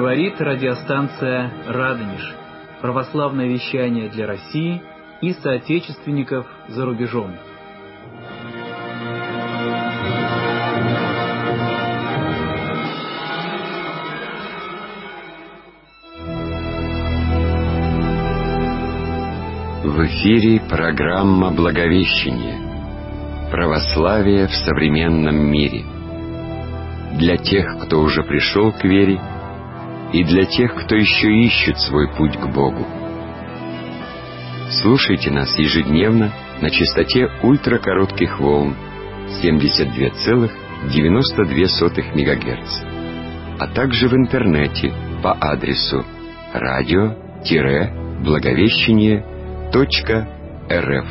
Говорит радиостанция «Радонеж». Православное вещание для России и соотечественников за рубежом. В эфире программа «Благовещение. Православие в современном мире». Для тех, кто уже пришел к вере, и для тех, кто еще ищет свой путь к Богу. Слушайте нас ежедневно на частоте ультракоротких волн 72,92 МГц, а также в интернете по адресу radio-благовещение.рф.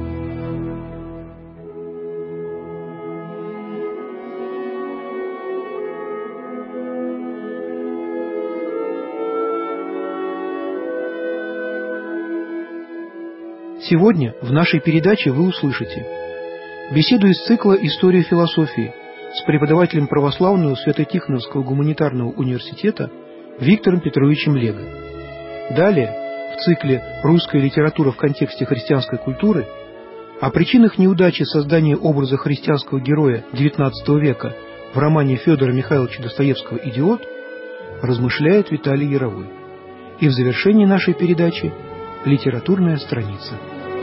Сегодня в нашей передаче вы услышите беседу из цикла «История философии» с преподавателем православного Свято-Тихоновского гуманитарного университета Виктором Петровичем Лего. Далее, в цикле «Русская литература в контексте христианской культуры» о причинах неудачи создания образа христианского героя XIX века в романе Федора Михайловича Достоевского «Идиот» размышляет Виталий Яровой. И в завершении нашей передачи литературная страница.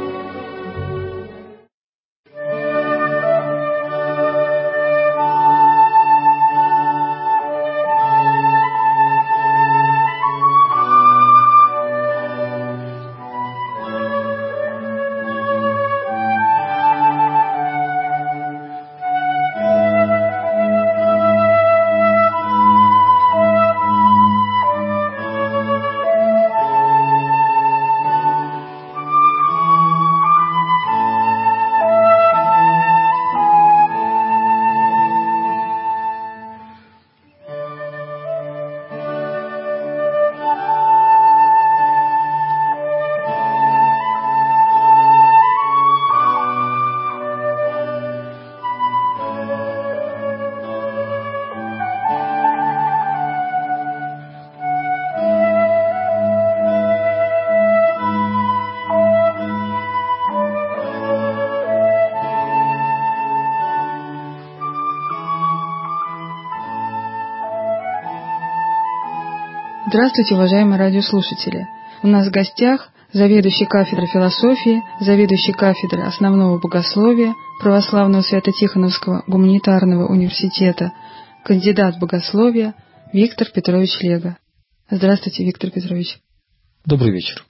Здравствуйте, уважаемые радиослушатели! У нас в гостях заведующий кафедрой философии, заведующий кафедрой основного богословия Православного Свято-Тихоновского гуманитарного университета, кандидат богословия Виктор Петрович Лего. Здравствуйте, Виктор Петрович. Добрый вечер.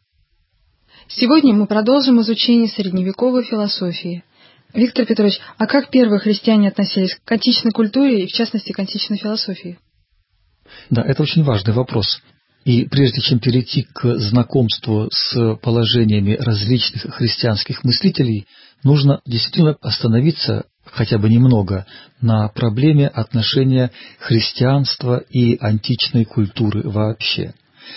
Сегодня мы продолжим изучение средневековой философии. Виктор Петрович, а как первые христиане относились к античной культуре и, в частности, к античной философии? Да, это очень важный вопрос. И прежде чем перейти к знакомству с положениями различных христианских мыслителей, нужно действительно остановиться хотя бы немного на проблеме отношения христианства и античной культуры вообще.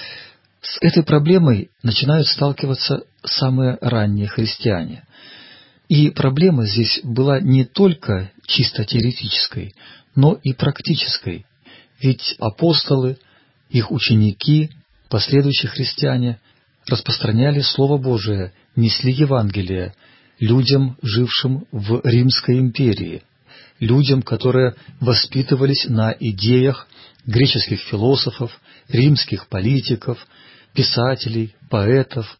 С этой проблемой начинают сталкиваться самые ранние христиане. И проблема здесь была не только чисто теоретической, но и практической. Ведь апостолы, их ученики, последующие христиане распространяли Слово Божие, несли Евангелие людям, жившим в Римской империи, людям, которые воспитывались на идеях греческих философов, римских политиков, писателей, поэтов.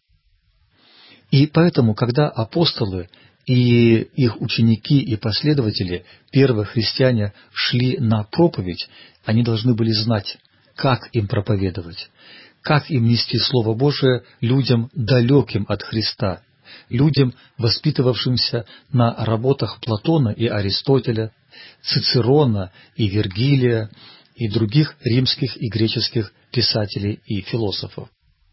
И поэтому, когда апостолы и их ученики и последователи, первые христиане, шли на проповедь, они должны были знать, как им проповедовать, как им нести Слово Божие людям, далеким от Христа, людям, воспитывавшимся на работах Платона и Аристотеля, Цицерона и Вергилия и других римских и греческих писателей и философов.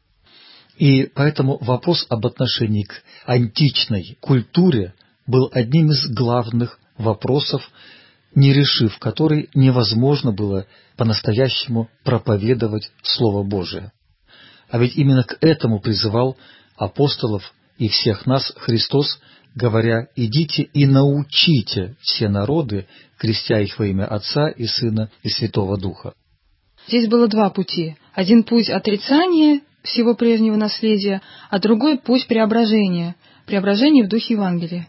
И поэтому вопрос об отношении к античной культуре был одним из главных вопросов, не решив который невозможно было по-настоящему проповедовать Слово Божие. А ведь именно к этому призывал апостолов и всех нас Христос, говоря: «Идите и научите все народы, крестя их во имя Отца и Сына и Святого Духа». Здесь было два пути. Один путь отрицания всего прежнего наследия, а другой путь преображения в духе Евангелия.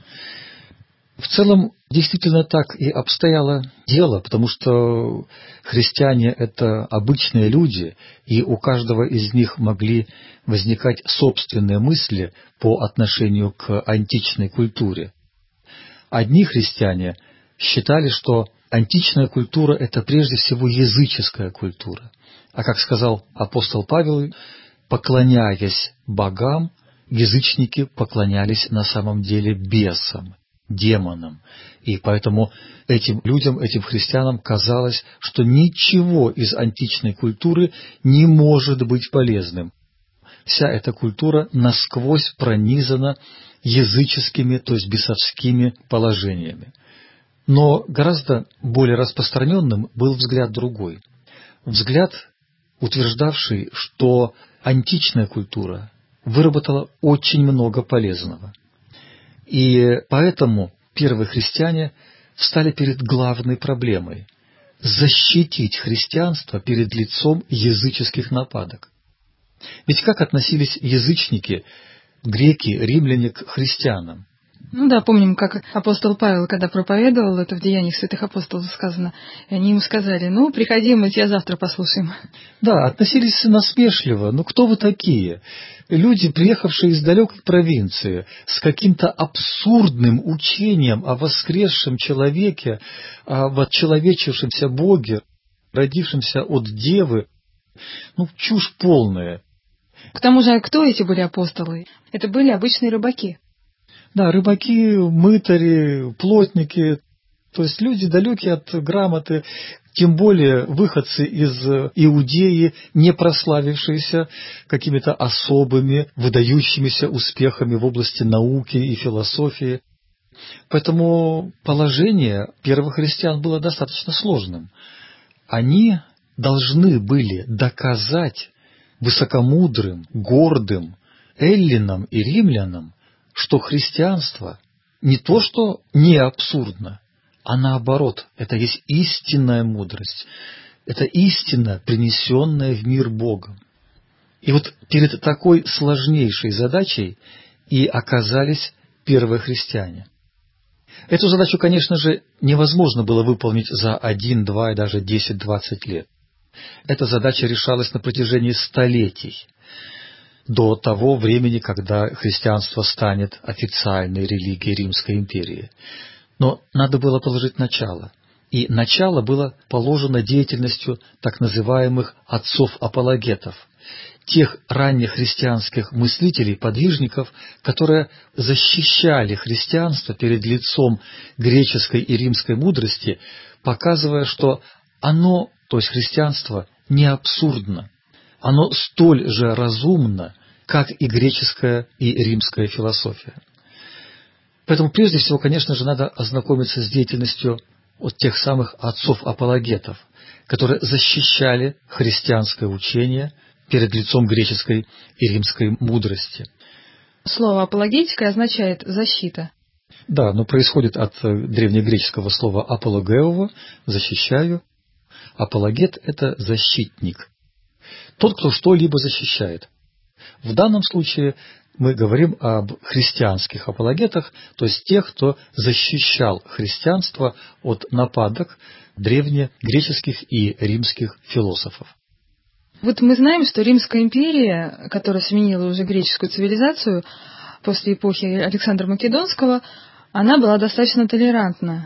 В целом, действительно так и обстояло дело, потому что христиане – это обычные люди, и у каждого из них могли возникать собственные мысли по отношению к античной культуре. Одни христиане считали, что античная культура – это прежде всего языческая культура. А как сказал апостол Павел, поклоняясь богам, язычники поклонялись на самом деле бесам, демонам. И поэтому этим людям, этим христианам казалось, что ничего из античной культуры не может быть полезным. Вся эта культура насквозь пронизана языческими, то есть бесовскими положениями. Но гораздо более распространенным был взгляд другой. Взгляд, утверждавший, что античная культура выработала очень много полезного. И поэтому первые христиане встали перед главной проблемой – защитить христианство перед лицом языческих нападок. Ведь как относились язычники, греки, римляне к христианам? Ну да, помним, как апостол Павел, когда проповедовал, это в Деяниях святых апостолов сказано, и они ему сказали: ну, приходи, мы тебя завтра послушаем. Да, относились насмешливо. Ну, кто вы такие? Люди, приехавшие из далекой провинции, с каким-то абсурдным учением о воскресшем человеке, об отчеловечившемся Боге, родившемся от Девы. Ну, чушь полная. К тому же, кто эти были апостолы? Это были обычные рыбаки. Да, рыбаки, мытари, плотники, то есть люди, далекие от грамоты, тем более выходцы из Иудеи, не прославившиеся какими-то особыми, выдающимися успехами в области науки и философии. Поэтому положение первых христиан было достаточно сложным. Они должны были доказать высокомудрым, гордым эллинам и римлянам, что христианство не то что не абсурдно, а наоборот, это есть истинная мудрость, это истина, принесенная в мир Богом. И вот перед такой сложнейшей задачей и оказались первые христиане. Эту задачу, конечно же, невозможно было выполнить за 1, 2 и даже 10-20 лет. Эта задача решалась на протяжении столетий, до того времени, когда христианство станет официальной религией Римской империи. Но надо было положить начало. И начало было положено деятельностью так называемых отцов-апологетов, тех ранних христианских мыслителей, подвижников, которые защищали христианство перед лицом греческой и римской мудрости, показывая, что оно, то есть христианство, не абсурдно. Оно столь же разумно, как и греческая и римская философия. Поэтому прежде всего, конечно же, надо ознакомиться с деятельностью от тех самых отцов-апологетов, которые защищали христианское учение перед лицом греческой и римской мудрости. Слово «апологетика» означает «защита». Да, но происходит от древнегреческого слова «апологеово» – «защищаю». Апологет – это защитник. Тот, кто что-либо защищает. В данном случае мы говорим об христианских апологетах, то есть тех, кто защищал христианство от нападок древнегреческих и римских философов. Вот мы знаем, что Римская империя, которая сменила уже греческую цивилизацию после эпохи Александра Македонского, она была достаточно толерантна.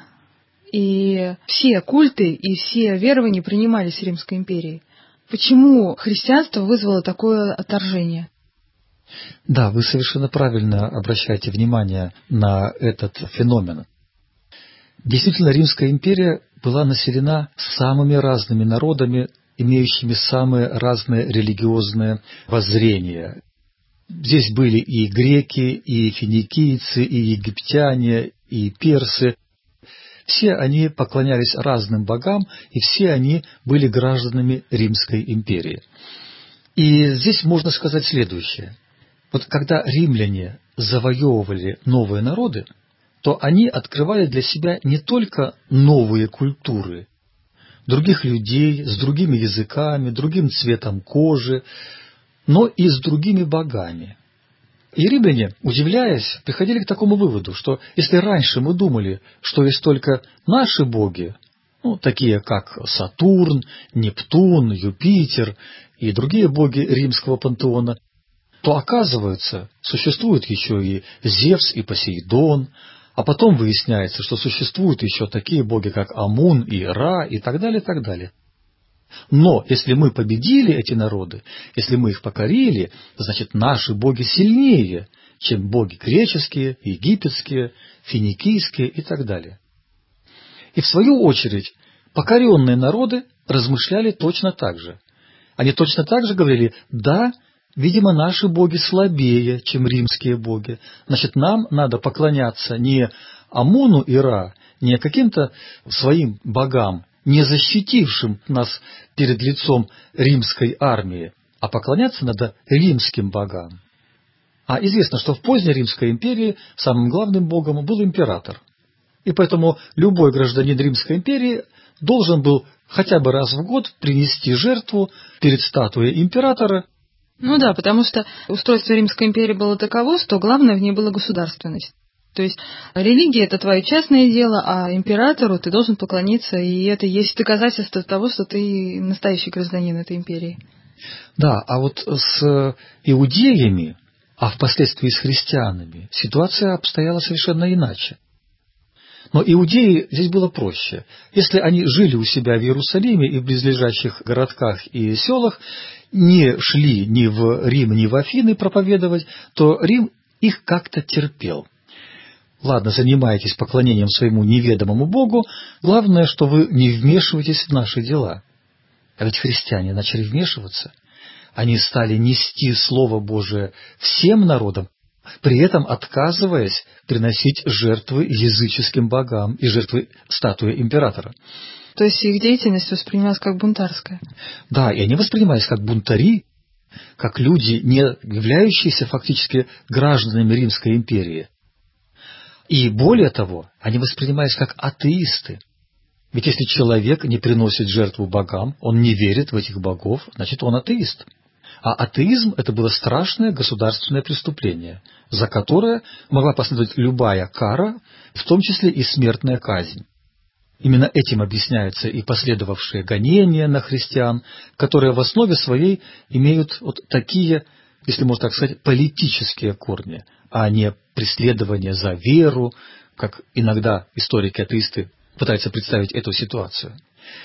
И все культы и все верования принимались Римской империей. Почему христианство вызвало такое отторжение? Да, вы совершенно правильно обращаете внимание на этот феномен. Действительно, Римская империя была населена самыми разными народами, имеющими самые разные религиозные воззрения. Здесь были и греки, и финикийцы, и египтяне, и персы. Все они поклонялись разным богам, и все они были гражданами Римской империи. И здесь можно сказать следующее. Вот когда римляне завоевывали новые народы, то они открывали для себя не только новые культуры, других людей, с другими языками, другим цветом кожи, но и с другими богами. И римляне, удивляясь, приходили к такому выводу, что если раньше мы думали, что есть только наши боги, такие как Сатурн, Нептун, Юпитер и другие боги римского пантеона, то, оказывается, существуют еще и Зевс и Посейдон, а потом выясняется, что существуют еще такие боги, как Амун и Ра и так далее, и так далее. Но если мы победили эти народы, если мы их покорили, значит, наши боги сильнее, чем боги греческие, египетские, финикийские и так далее. И в свою очередь покоренные народы размышляли точно так же. Они точно так же говорили: да, видимо, наши боги слабее, чем римские боги. Значит, нам надо поклоняться не Амуну и Ра, не каким-то своим богам, не защитившим нас перед лицом римской армии, а поклоняться надо римским богам. А известно, что в поздней Римской империи самым главным богом был император. И поэтому любой гражданин Римской империи должен был хотя бы раз в год принести жертву перед статуей императора. Ну да, потому что устройство Римской империи было таково, что главное в ней была государственность. То есть религия – это твое частное дело, а императору ты должен поклониться, и это есть доказательство того, что ты настоящий гражданин этой империи. Да, а вот с иудеями, а впоследствии с христианами, ситуация обстояла совершенно иначе. Но иудеи здесь было проще. Если они жили у себя в Иерусалиме и в близлежащих городках и селах, не шли ни в Рим, ни в Афины проповедовать, то Рим их как-то терпел. Ладно, занимаетесь поклонением своему неведомому Богу, главное, что вы не вмешиваетесь в наши дела. А ведь христиане начали вмешиваться. Они стали нести Слово Божие всем народам, при этом отказываясь приносить жертвы языческим богам и жертвы статуе императора. То есть их деятельность воспринималась как бунтарская. Да, и они воспринимались как бунтари, как люди, не являющиеся фактически гражданами Римской империи. И более того, они воспринимались как атеисты. Ведь если человек не приносит жертву богам, он не верит в этих богов, значит, он атеист. А атеизм – это было страшное государственное преступление, за которое могла последовать любая кара, в том числе и смертная казнь. Именно этим объясняются и последовавшие гонения на христиан, которые в основе своей имеют вот такие, если можно так сказать, политические корни, а не преследование за веру, как иногда историки-атеисты пытаются представить эту ситуацию.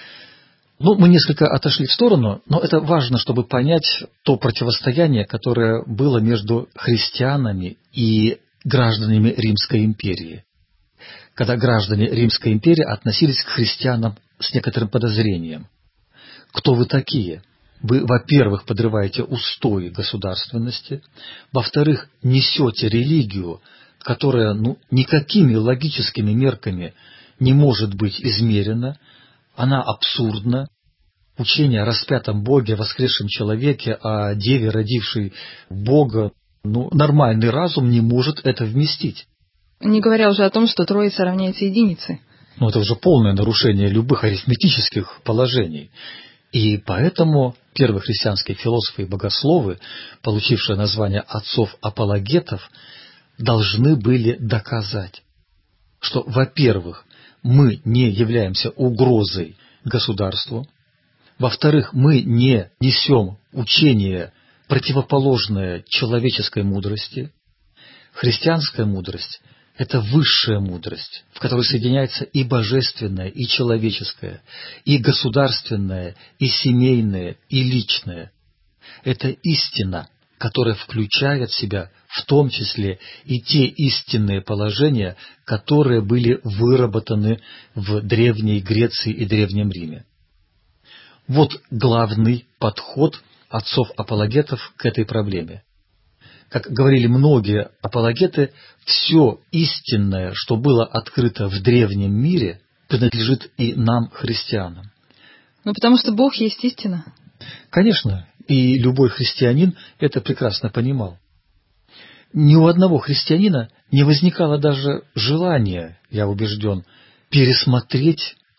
Мы несколько отошли в сторону, но это важно, чтобы понять то противостояние, которое было между христианами и гражданами Римской империи. Когда граждане Римской империи относились к христианам с некоторым подозрением. Кто вы такие? Вы, во-первых, подрываете устои государственности, во-вторых, несете религию, которая никакими логическими мерками не может быть измерена, она абсурдна. Учение о распятом Боге, о воскресшем человеке, о Деве, родившей Бога, нормальный разум не может это вместить. Не говоря уже о том, что троица равняется единице. Это уже полное нарушение любых арифметических положений. И поэтому первые христианские философы и богословы, получившие название отцов-апологетов, должны были доказать, что, во-первых, мы не являемся угрозой государству, во-вторых, мы не несем учение, противоположное человеческой мудрости. Христианская мудрость – это высшая мудрость, в которой соединяется и божественное, и человеческое, и государственное, и семейное, и личное. Это истина, которая включает в себя в том числе и те истинные положения, которые были выработаны в Древней Греции и Древнем Риме. Вот главный подход отцов-апологетов к этой проблеме. Как говорили многие апологеты, все истинное, что было открыто в древнем мире, принадлежит и нам, христианам. Потому что Бог есть истина. Конечно, и любой христианин это прекрасно понимал. Ни у одного христианина не возникало даже желания, я убежден, пересмотреть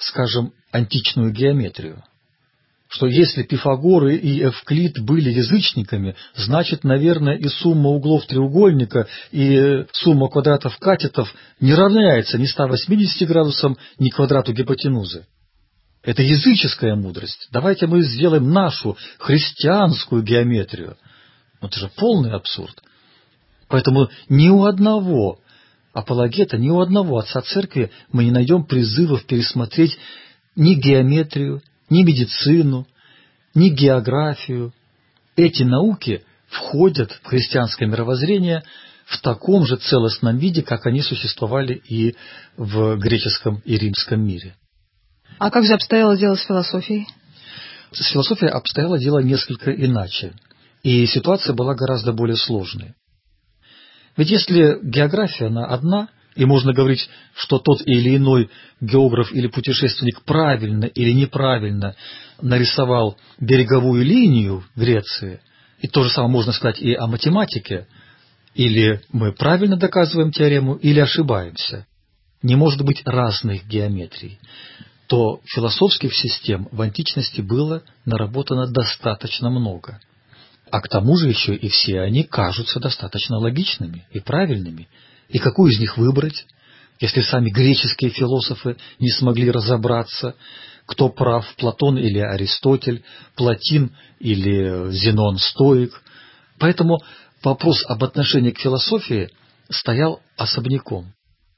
скажем, античную геометрию. Что если Пифагор и Эвклид были язычниками, значит, наверное, и сумма углов треугольника, и сумма квадратов катетов не равняется ни 180 градусам, ни квадрату гипотенузы. Это языческая мудрость. Давайте мы сделаем нашу христианскую геометрию. Это же полный абсурд. Поэтому ни у одного апологета, ни у одного отца церкви мы не найдем призывов пересмотреть ни геометрию, ни медицину, ни географию. Эти науки входят в христианское мировоззрение в таком же целостном виде, как они существовали и в греческом и римском мире. А как же обстояло дело с философией? С философией обстояло дело несколько иначе, и ситуация была гораздо более сложной. Ведь если география, она одна, и можно говорить, что тот или иной географ или путешественник правильно или неправильно нарисовал береговую линию Греции, и то же самое можно сказать и о математике, или мы правильно доказываем теорему, или ошибаемся. Не может быть разных геометрий. То философских систем в античности было наработано достаточно много. А к тому же еще и все они кажутся достаточно логичными и правильными. И какую из них выбрать, если сами греческие философы не смогли разобраться, кто прав, Платон или Аристотель, Платин или Зенон стоик. Поэтому вопрос об отношении к философии стоял особняком.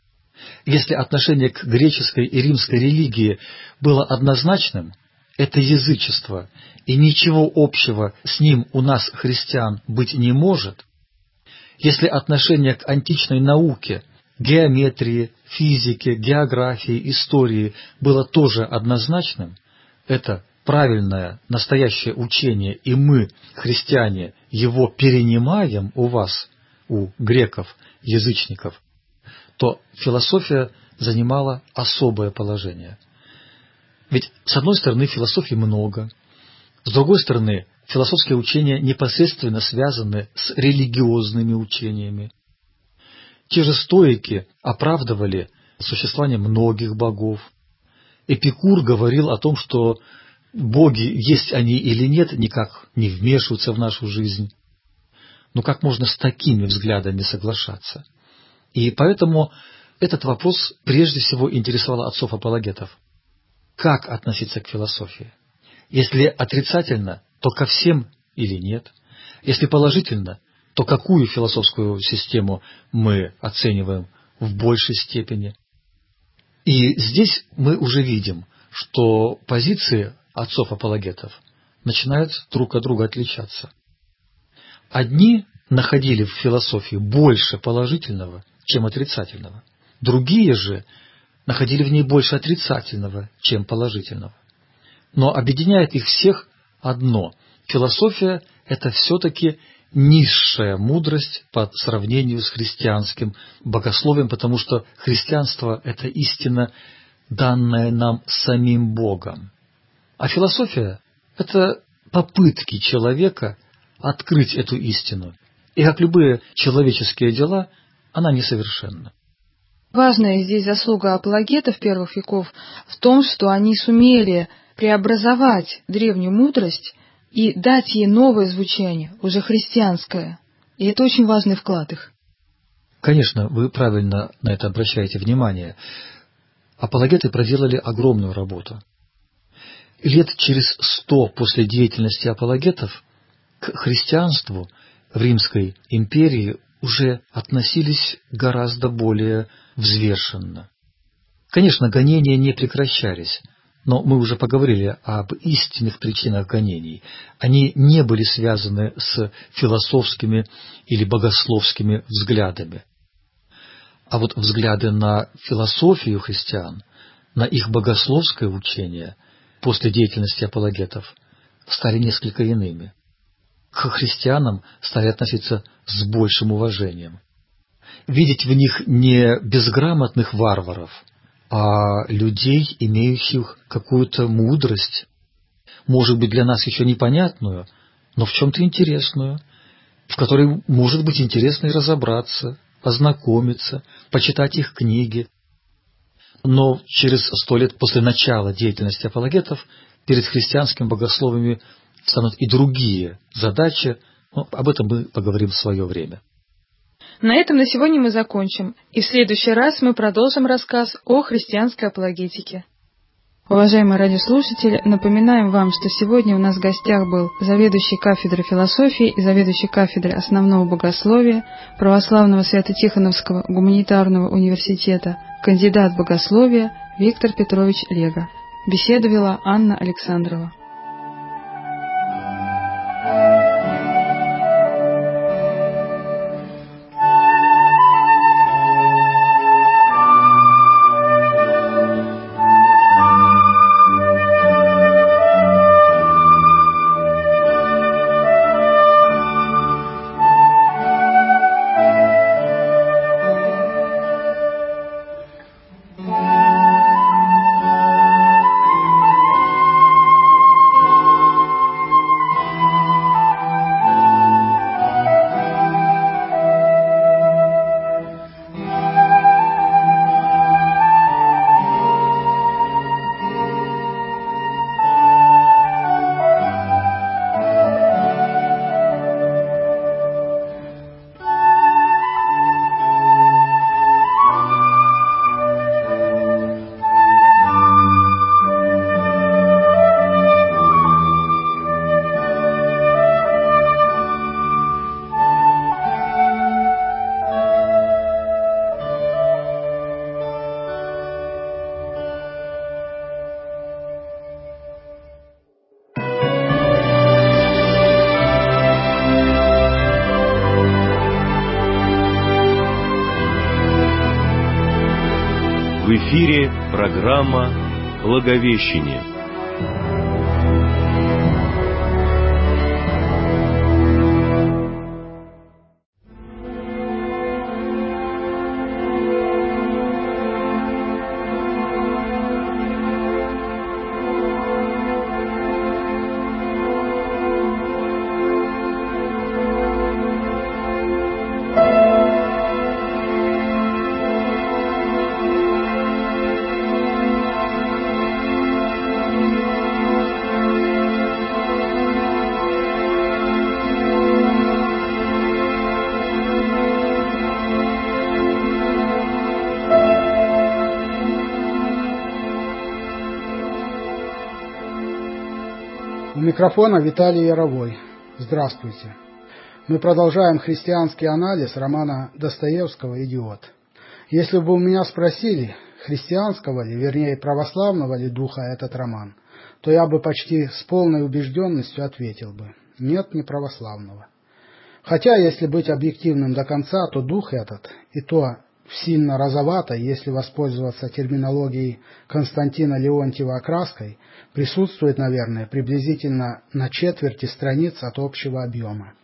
Если отношение к греческой и римской религии было однозначным, это язычество, и ничего общего с ним у нас, христиан, быть не может. Если отношение к античной науке, геометрии, физике, географии, истории было тоже однозначным, это правильное, настоящее учение, и мы, христиане, его перенимаем у вас, у греков, язычников, то философия занимала особое положение. Ведь, с одной стороны, философии много, с другой стороны, философские учения непосредственно связаны с религиозными учениями. Те же стоики оправдывали существование многих богов. Эпикур говорил о том, что боги, есть они или нет, никак не вмешиваются в нашу жизнь. Но как можно с такими взглядами соглашаться? И поэтому этот вопрос прежде всего интересовал отцов-апологетов. Как относиться к философии? Если отрицательно, то ко всем или нет? Если положительно, то какую философскую систему мы оцениваем в большей степени? И здесь мы уже видим, что позиции отцов-апологетов начинают друг от друга отличаться. Одни находили в философии больше положительного, чем отрицательного. Другие же находили в ней больше отрицательного, чем положительного. Но объединяет их всех одно. Философия – это все-таки низшая мудрость по сравнению с христианским богословием, потому что христианство – это истина, данная нам самим Богом. А философия – это попытки человека открыть эту истину. И как любые человеческие дела, она несовершенна. Важная здесь заслуга апологетов первых веков в том, что они сумели преобразовать древнюю мудрость и дать ей новое звучание, уже христианское. И это очень важный вклад их. Конечно, вы правильно на это обращаете внимание. Апологеты проделали огромную работу. Лет через 100 после деятельности апологетов к христианству в Римской империи уже относились гораздо более взвешенно. Конечно, гонения не прекращались, но мы уже поговорили об истинных причинах гонений. Они не были связаны с философскими или богословскими взглядами. А вот взгляды на философию христиан, на их богословское учение после деятельности апологетов стали несколько иными. К христианам стали относиться с большим уважением. Видеть в них не безграмотных варваров, а людей, имеющих какую-то мудрость, может быть, для нас еще непонятную, но в чем-то интересную, в которой может быть интересно и разобраться, ознакомиться, почитать их книги. Но через 100 лет после начала деятельности апологетов перед христианскими богословами станут и другие задачи, но об этом мы поговорим в свое время. На этом на сегодня мы закончим, и в следующий раз мы продолжим рассказ о христианской апологетике. Уважаемые радиослушатели, напоминаем вам, что сегодня у нас в гостях был заведующий кафедрой философии и заведующий кафедрой основного богословия Православного Свято-Тихоновского гуманитарного университета, кандидат богословия Виктор Петрович Лега. Беседу вела Анна Александрова. В эфире программа «Благовещение». У микрофона Виталий Яровой. Здравствуйте. Мы продолжаем христианский анализ романа Достоевского «Идиот». Если бы у меня спросили, христианского ли, вернее православного ли духа этот роман, то я бы почти с полной убежденностью ответил бы: нет, не православного. Хотя, если быть объективным до конца, то дух этот, и то сильно розоватой, если воспользоваться терминологией Константина Леонтьева окраской, присутствует, наверное, приблизительно на четверти страниц от общего объема.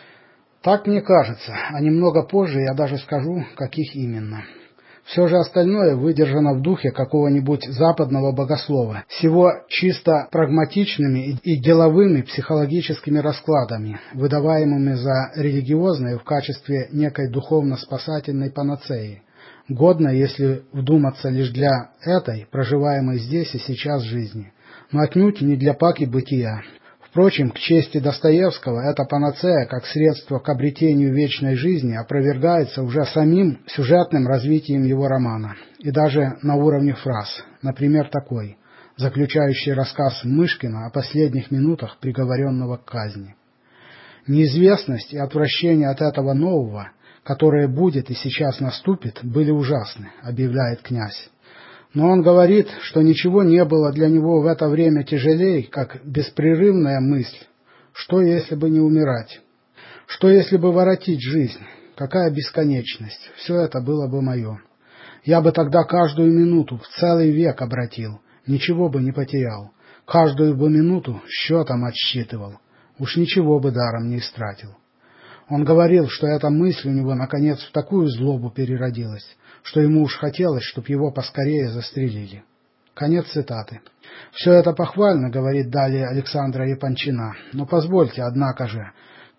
Так мне кажется, а немного позже я даже скажу, каких именно. Все же остальное выдержано в духе какого-нибудь западного богослова, с его чисто прагматичными и деловыми психологическими раскладами, выдаваемыми за религиозные в качестве некой духовно-спасательной панацеи, годной, если вдуматься, лишь для этой, проживаемой здесь и сейчас жизни, но отнюдь не для паки бытия. Впрочем, к чести Достоевского, эта панацея, как средство к обретению вечной жизни, опровергается уже самим сюжетным развитием его романа, и даже на уровне фраз, например, такой, заключающий рассказ Мышкина о последних минутах приговоренного к казни. Неизвестность и отвращение от этого нового, которое будет и сейчас наступит, были ужасны, объявляет князь. Но он говорит, что ничего не было для него в это время тяжелей, как беспрерывная мысль: что если бы не умирать? Что если бы воротить жизнь? Какая бесконечность? Все это было бы мое. Я бы тогда каждую минуту в целый век обратил, ничего бы не потерял. Каждую бы минуту счетом отсчитывал, уж ничего бы даром не истратил. Он говорил, что эта мысль у него наконец в такую злобу переродилась, что ему уж хотелось, чтоб его поскорее застрелили. Конец цитаты. Все это похвально, говорит далее Александра Япончина, но позвольте, однако же,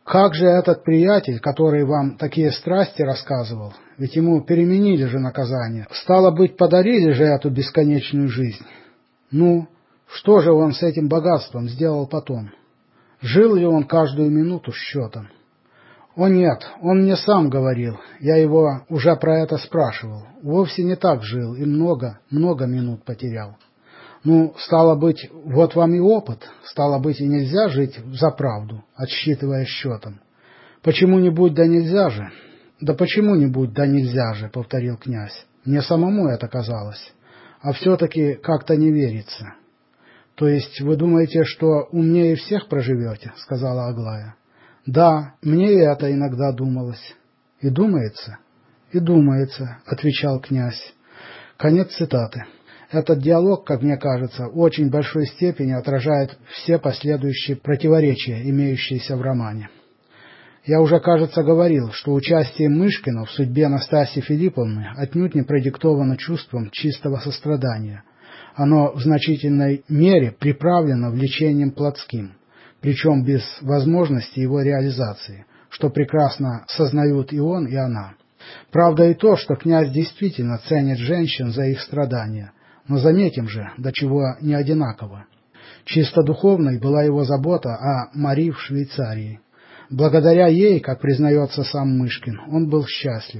Как же этот приятель, который вам такие страсти рассказывал, ведь ему переменили же наказание, стало быть, подарили же эту бесконечную жизнь? Ну, что же он с этим богатством сделал потом? Жил ли он каждую минуту счетом? О нет, он мне сам говорил, я его уже про это спрашивал, вовсе не так жил и много минут потерял. Ну, стало быть, вот вам и опыт, стало быть, и нельзя жить взаправду, отсчитывая счетом. Почему-нибудь да нельзя же? Да почему-нибудь да нельзя же, повторил князь. Мне самому это казалось, а все-таки как-то не верится. То есть вы думаете, что умнее всех проживете, сказала Аглая. Да, мне и это иногда думалось. И думается, отвечал князь. Конец цитаты. Этот диалог, как мне кажется, в очень большой степени отражает все последующие противоречия, имеющиеся в романе. Я уже, кажется, говорил, что участие Мышкина в судьбе Настасьи Филипповны отнюдь не продиктовано чувством чистого сострадания. Оно в значительной мере приправлено влечением плотским, причем без возможности его реализации, что прекрасно сознают и он, и она. Правда и то, что князь действительно ценит женщин за их страдания, но заметим же, до чего не одинаково. Чисто духовной была его забота о Марии в Швейцарии. Благодаря ей, как признается сам Мышкин, он был счастлив.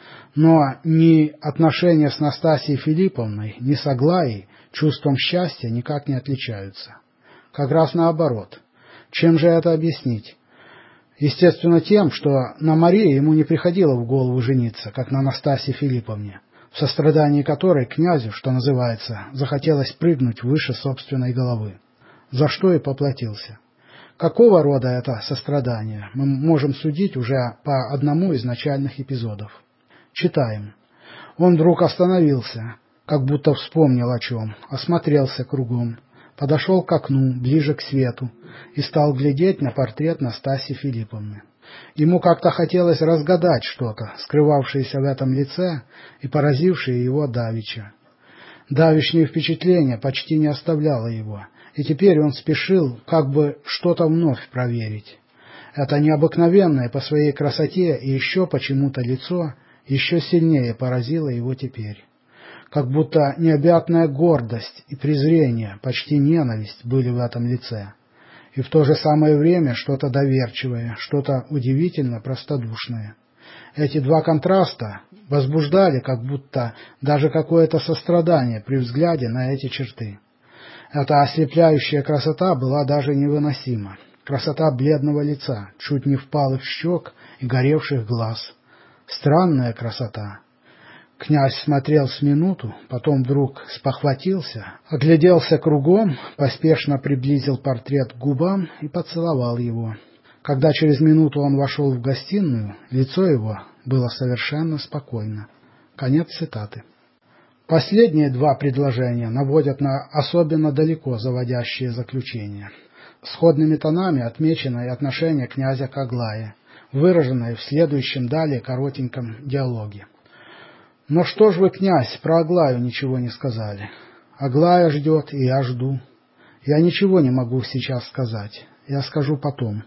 Но ни отношения с Настасьей Филипповной, ни с Аглаей чувством счастья никак не отличаются. Как раз наоборот. Чем же это объяснить? Естественно, тем, что на Марии ему не приходило в голову жениться, как на Настасье Филипповне, в сострадании которой князю, что называется, захотелось прыгнуть выше собственной головы, за что и поплатился. Какого рода это сострадание, мы можем судить уже по одному из начальных эпизодов. Читаем. Он вдруг остановился, как будто вспомнил о чем, осмотрелся кругом, подошел к окну, ближе к свету, и стал глядеть на портрет Настасьи Филипповны. Ему как-то хотелось разгадать что-то, скрывавшееся в этом лице и поразившее его давеча. Давешнее впечатление почти не оставляло его, и теперь он спешил как бы что-то вновь проверить. Это необыкновенное по своей красоте и еще почему-то лицо еще сильнее поразило его теперь. Как будто необъятная гордость и презрение, почти ненависть были в этом лице. И в то же самое время что-то доверчивое, что-то удивительно простодушное. Эти два контраста возбуждали как будто даже какое-то сострадание при взгляде на эти черты. Эта ослепляющая красота была даже невыносима. Красота бледного лица, чуть не впалых щек и горевших глаз. Странная красота. Князь смотрел с минуту, потом вдруг спохватился, огляделся кругом, поспешно приблизил портрет к губам и поцеловал его. Когда через минуту он вошел в гостиную, лицо его было совершенно спокойно. Конец цитаты. Последние два предложения наводят на особенно далеко заводящие заключения. Сходными тонами отмечено и отношение князя к Аглае, выраженное в следующем далее коротеньком диалоге. «Но что ж вы, князь, про Аглаю ничего не сказали? Аглая ждет, и я жду. Я ничего не могу сейчас сказать, я скажу потом».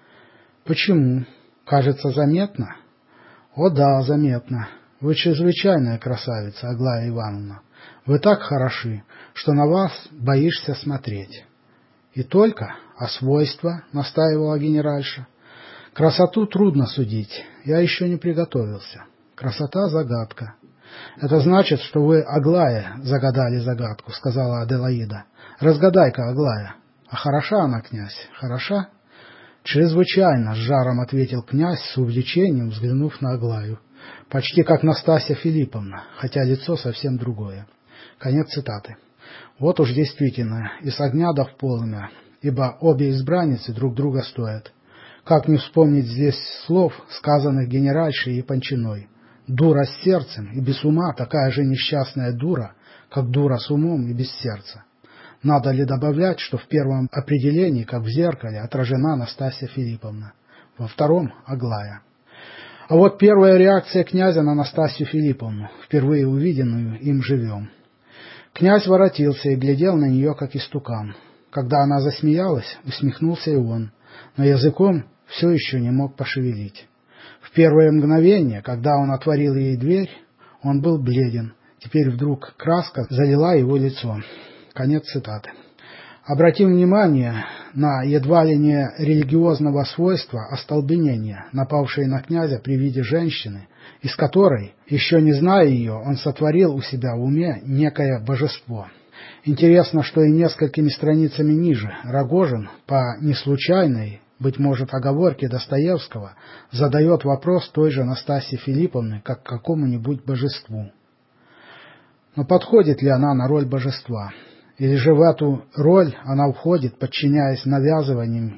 «Почему? Кажется, заметно?» «О да, заметно. Вы чрезвычайная красавица, Аглая Ивановна. Вы так хороши, что на вас боишься смотреть». «И только? А свойства?» — настаивала генеральша. «Красоту трудно судить, я еще не приготовился. Красота — загадка». «Это значит, что вы, Аглая, загадали загадку», — сказала Аделаида. «Разгадай-ка, Аглая». «А хороша она, князь, хороша?» «Чрезвычайно», — с жаром ответил князь, с увлечением взглянув на Аглаю. «Почти как Настасья Филипповна, хотя лицо совсем другое». Конец цитаты. Вот уж действительно, из огня да в полымя, ибо обе избранницы друг друга стоят. Как не вспомнить здесь слов, сказанных генеральшей и Панчиной? «Дура с сердцем и без ума такая же несчастная дура, как дура с умом и без сердца». Надо ли добавлять, что в первом определении, как в зеркале, отражена Настасья Филипповна, во втором — Аглая. А вот первая реакция князя на Настасью Филипповну, впервые увиденную им живем. Князь воротился и глядел на нее, как истукан. Когда она засмеялась, усмехнулся и он, но языком все еще не мог пошевелить. В первое мгновение, когда он отворил ей дверь, он был бледен. Теперь вдруг краска залила его лицо. Конец цитаты. Обратим внимание на едва ли не религиозного свойства остолбенения, напавшее на князя при виде женщины, из которой, еще не зная ее, он сотворил у себя в уме некое божество. Интересно, что и несколькими страницами ниже Рогожин по неслучайной, быть может, оговорке Достоевского задает вопрос той же Настасье Филипповне как к какому-нибудь божеству. Но подходит ли она на роль божества? Или же в эту роль она входит, подчиняясь навязываниям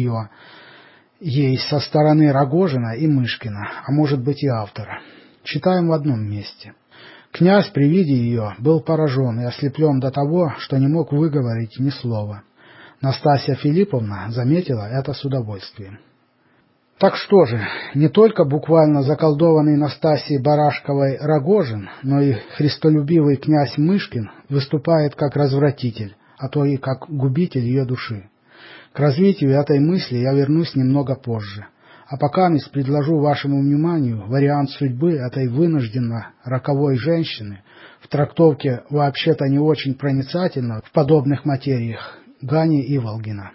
ей со стороны Рогожина и Мышкина, а может быть и автора? Читаем в одном месте. Князь при виде ее был поражен и ослеплен до того, что не мог выговорить ни слова. Настасья Филипповна заметила это с удовольствием. Так что же, не только буквально заколдованный Настасьей Барашковой Рогожин, но и христолюбивый князь Мышкин выступает как развратитель, а то и как губитель ее души. К развитию этой мысли я вернусь немного позже. А пока предложу вашему вниманию вариант судьбы этой вынужденно роковой женщины в трактовке вообще-то не очень проницательно в подобных материях Гани Иволгина.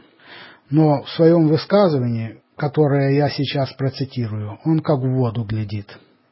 Но в своем высказывании, которое я сейчас процитирую, он как в воду глядит.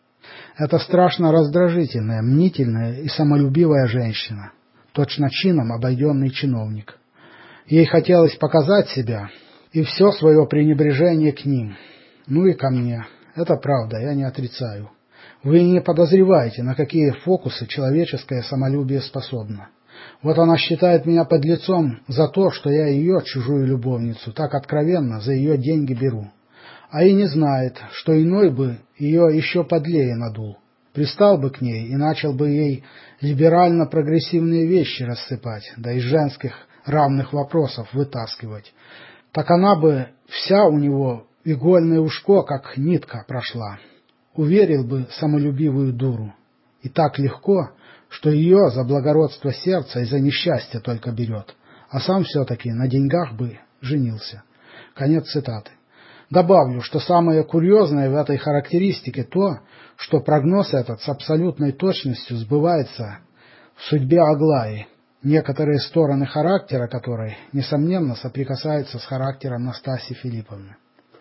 Это страшно раздражительная, мнительная и самолюбивая женщина, точно чином обойденный чиновник. Ей хотелось показать себя и все свое пренебрежение к ним. Ну и ко мне. Это правда, я не отрицаю. Вы не подозреваете, на какие фокусы человеческое самолюбие способно. Вот она считает меня подлецом за то, что я ее, чужую любовницу, так откровенно за ее деньги беру. А и не знает, что иной бы ее еще подлее надул. Пристал бы к ней и начал бы ей либерально-прогрессивные вещи рассыпать, да из женских равных вопросов вытаскивать. Так она бы вся у него игольное ушко, как нитка, прошла. Уверил бы самолюбивую дуру. И так легко, что ее за благородство сердца и за несчастье только берет, а сам все-таки на деньгах бы женился. Конец цитаты. Добавлю, что самое курьезное в этой характеристике то, что прогноз этот с абсолютной точностью сбывается в судьбе Аглаи, некоторые стороны характера которой, несомненно, соприкасаются с характером Настасьи Филипповны.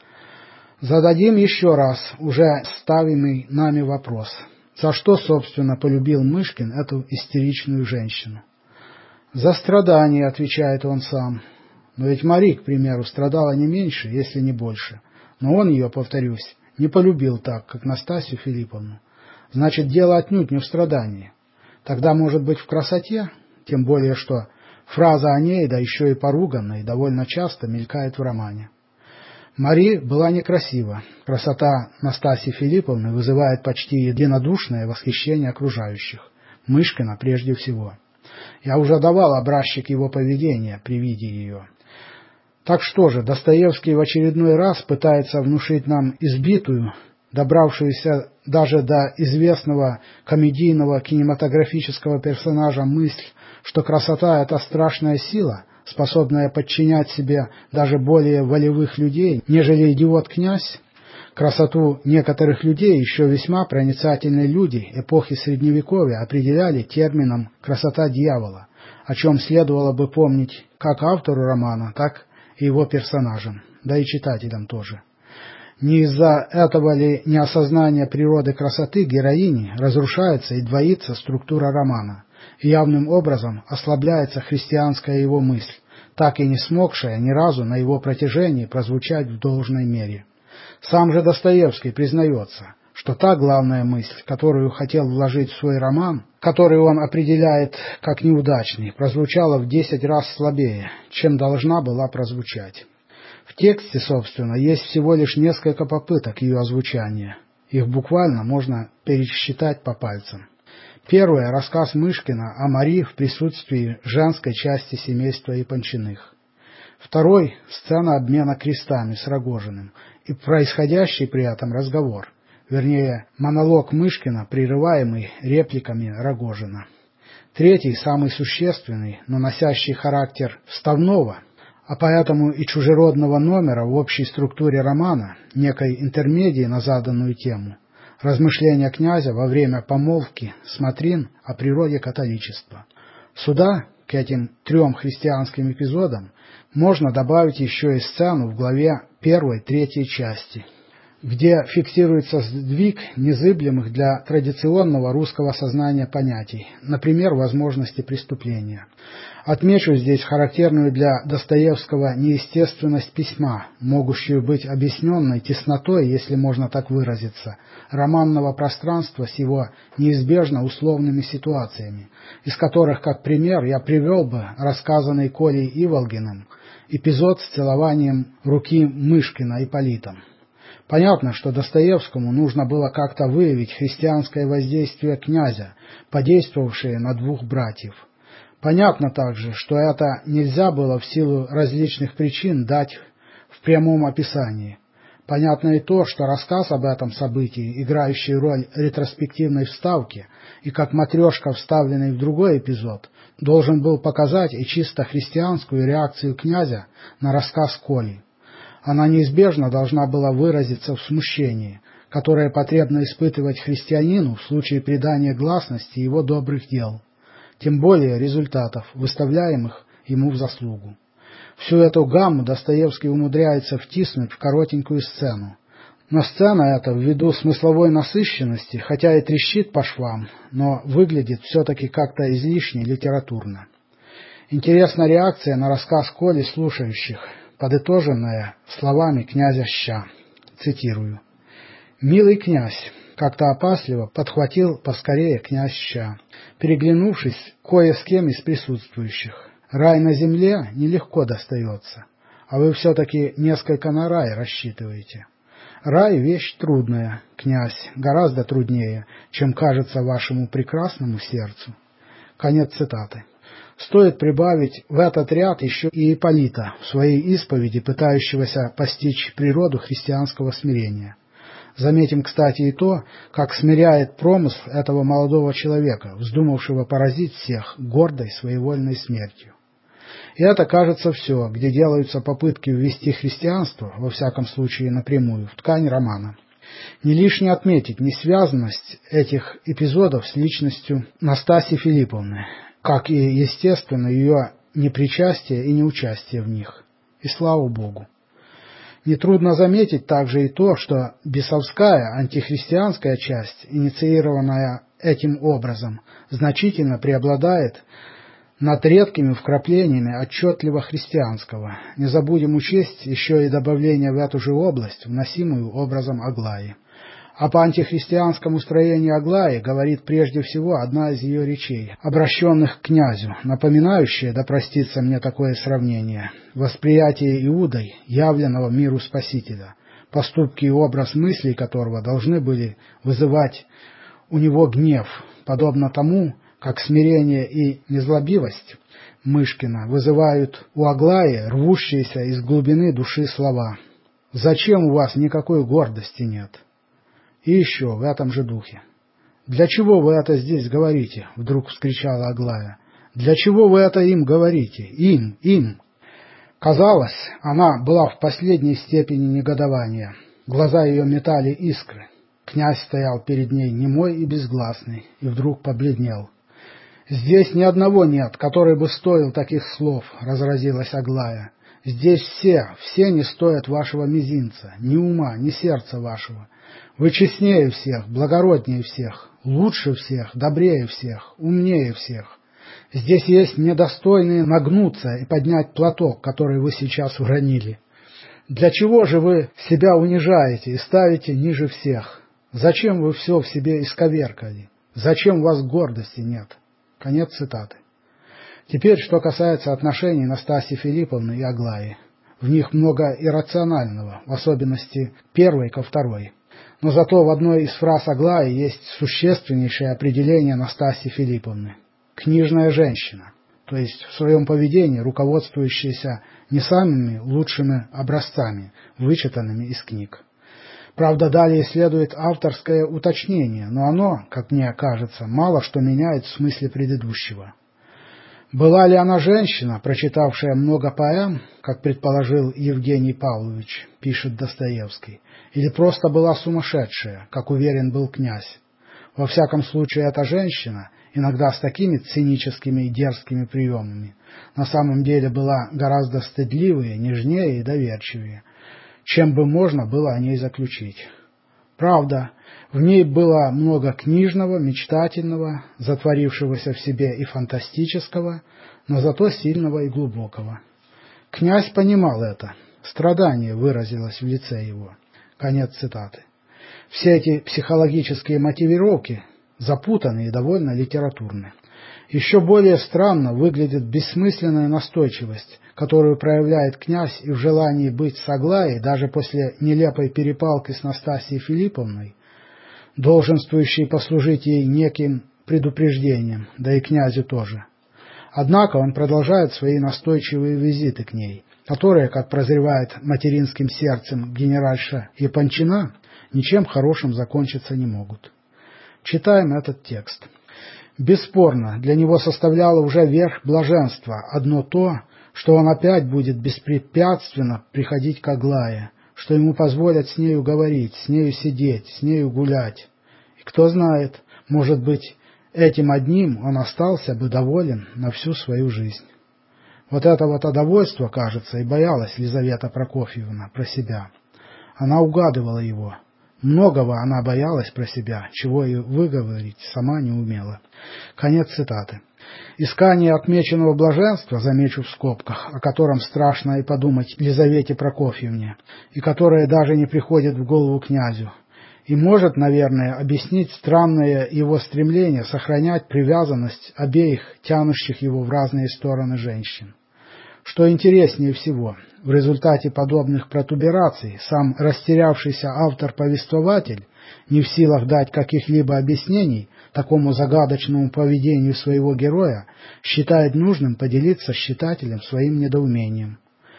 Зададим еще раз уже ставимый нами вопрос. За что, собственно, полюбил Мышкин эту истеричную женщину? За страдания, отвечает он сам. Но ведь Мари, к примеру, страдала не меньше, если не больше. Но он ее, повторюсь, не полюбил так, как Настасью Филипповну. Значит, дело отнюдь не в страдании. Тогда, может быть, в красоте? Тем более, что фраза о ней, да еще и поруганной, довольно часто мелькает в романе. Мари была некрасива. Красота Настасьи Филипповны вызывает почти единодушное восхищение окружающих. Мышкина прежде всего. Я уже давал образчик его поведения при виде ее. Так что же, Достоевский в очередной раз пытается внушить нам избитую, добравшуюся даже до известного комедийного кинематографического персонажа мысль, что красота — это страшная сила, способная подчинять себе даже более волевых людей, нежели идиот-князь. Красоту некоторых людей еще весьма проницательные люди эпохи Средневековья определяли термином «красота дьявола», о чем следовало бы помнить как автору романа, так и его персонажам, да и читателям тоже. Не из-за этого ли неосознания природы красоты героини разрушается и двоится структура романа, и явным образом ослабляется христианская его мысль, так и не смогшая ни разу на его протяжении прозвучать в должной мере. Сам же Достоевский признается, что та главная мысль, которую хотел вложить в свой роман, который он определяет как неудачный, прозвучала в 10 раз слабее, чем должна была прозвучать. В тексте, собственно, есть всего лишь несколько попыток ее озвучания. Их буквально можно пересчитать по пальцам. Первое – рассказ Мышкина о Мари в присутствии женской части семейства Япончиных. Второй – сцена обмена крестами с Рогожиным и происходящий при этом разговор, вернее, монолог Мышкина, прерываемый репликами Рогожина. Третий, самый существенный, но носящий характер вставного, а поэтому и чужеродного номера в общей структуре романа, некой интермедии на заданную тему, размышления князя во время помолвки смотрин о природе католичества. Сюда, к этим 3 христианским эпизодам, можно добавить еще и сцену в главе 1-3 части, где фиксируется сдвиг незыблемых для традиционного русского сознания понятий, например, возможности преступления. Отмечу здесь характерную для Достоевского неестественность письма, могущую быть объясненной теснотой, если можно так выразиться, романного пространства с его неизбежно условными ситуациями, из которых, как пример, я привел бы рассказанный Колей Иволгиным эпизод с целованием руки Мышкина Ипполитом. Понятно, что Достоевскому нужно было как-то выявить христианское воздействие князя, подействовавшее на 2 братьев. Понятно также, что это нельзя было в силу различных причин дать в прямом описании. Понятно и то, что рассказ об этом событии, играющий роль ретроспективной вставки и как матрешка, вставленный в другой эпизод, должен был показать и чисто христианскую реакцию князя на рассказ Коли. Она неизбежно должна была выразиться в смущении, которое потребно испытывать христианину в случае придания гласности его добрых дел, тем более результатов, выставляемых ему в заслугу. Всю эту гамму Достоевский умудряется втиснуть в коротенькую сцену. Но сцена эта, ввиду смысловой насыщенности, хотя и трещит по швам, но выглядит все-таки как-то излишне литературно. Интересна реакция на рассказ Коли слушающих, подытоженная словами князя Ща. Цитирую. «Милый князь», — как-то опасливо подхватил поскорее князь Ща, переглянувшись кое с кем из присутствующих. «Рай на земле нелегко достается, а вы все-таки несколько на рай рассчитываете. Рай — вещь трудная, князь, гораздо труднее, чем кажется вашему прекрасному сердцу». Конец цитаты. Стоит прибавить в этот ряд еще и Ипполита в своей исповеди, пытающегося постичь природу христианского смирения. Заметим, кстати, и то, как смиряет промысл этого молодого человека, вздумавшего поразить всех гордой своевольной смертью. И это, кажется, все, где делаются попытки ввести христианство, во всяком случае напрямую, в ткань романа. Не лишне отметить несвязанность этих эпизодов с личностью Настасьи Филипповны, как и, естественно, ее непричастие и неучастие в них. И слава Богу. Нетрудно заметить также и то, что бесовская антихристианская часть, инициированная этим образом, значительно преобладает над редкими вкраплениями отчетливо христианского. Не забудем учесть еще и добавление в эту же область, вносимую образом Аглаи. А по антихристианскому строению Аглаи говорит прежде всего одна из ее речей, обращенных к князю, напоминающая, да простится мне такое сравнение, восприятие Иудой явленного миру Спасителя, поступки и образ мыслей которого должны были вызывать у него гнев, подобно тому, как смирение и незлобивость Мышкина вызывают у Аглаи рвущиеся из глубины души слова «Зачем у вас никакой гордости нет?» И еще в этом же духе. «Для чего вы это здесь говорите?» — вдруг вскричала Аглая. «Для чего вы это им говорите? Им!» Казалось, она была в последней степени негодования. Глаза ее метали искры. Князь стоял перед ней немой и безгласный, и вдруг побледнел. «Здесь ни одного нет, который бы стоил таких слов», — разразилась Аглая. «Здесь все не стоят вашего мизинца, ни ума, ни сердца вашего. Вы честнее всех, благороднее всех, лучше всех, добрее всех, умнее всех. Здесь есть недостойные нагнуться и поднять платок, который вы сейчас уронили. Для чего же вы себя унижаете и ставите ниже всех? Зачем вы все в себе исковеркали? Зачем у вас гордости нет?» Конец цитаты. Теперь, что касается отношений Настасьи Филипповны и Аглаи. В них много иррационального, в особенности первой ко второй. Но зато в одной из фраз Аглаи есть существеннейшее определение Настасьи Филипповны. Книжная женщина, то есть в своем поведении руководствующаяся не самыми лучшими образцами, вычитанными из книг. Правда, далее следует авторское уточнение, но оно, как мне кажется, мало что меняет в смысле предыдущего. Была ли она женщина, прочитавшая много поэм, как предположил Евгений Павлович, пишет Достоевский, или просто была сумасшедшая, как уверен был князь? Во всяком случае, эта женщина, иногда с такими циническими и дерзкими приемами, на самом деле была гораздо стыдливее, нежнее и доверчивее, чем бы можно было о ней заключить. Правда, в ней было много книжного, мечтательного, затворившегося в себе и фантастического, но зато сильного и глубокого. Князь понимал это, страдание выразилось в лице его. Конец цитаты. Все эти психологические мотивировки запутаны и довольно литературны. Еще более странно выглядит бессмысленная настойчивость, которую проявляет князь и в желании быть с Аглаей даже после нелепой перепалки с Настасьей Филипповной, долженствующей послужить ей неким предупреждением, да и князю тоже. Однако он продолжает свои настойчивые визиты к ней, которые, как прозревает материнским сердцем генеральша Япончина, ничем хорошим закончиться не могут. Читаем этот текст. Бесспорно, для него составляло уже верх блаженства одно то, что он опять будет беспрепятственно приходить к Аглае, что ему позволят с нею говорить, с нею сидеть, с нею гулять. И кто знает, может быть, этим одним он остался бы доволен на всю свою жизнь. Вот этого-то довольства, кажется, и боялась Лизавета Прокофьевна про себя. Она угадывала его. Многого она боялась про себя, чего и выговорить сама не умела. Конец цитаты. Искание отмеченного блаженства, замечу в скобках, о котором страшно и подумать Лизавете Прокофьевне, и которое даже не приходит в голову князю, и может, наверное, объяснить странное его стремление сохранять привязанность обеих тянущих его в разные стороны женщин. Что интереснее всего, в результате подобных протубераций сам растерявшийся автор-повествователь, не в силах дать каких-либо объяснений такому загадочному поведению своего героя, считает нужным поделиться с читателем своим недоумением.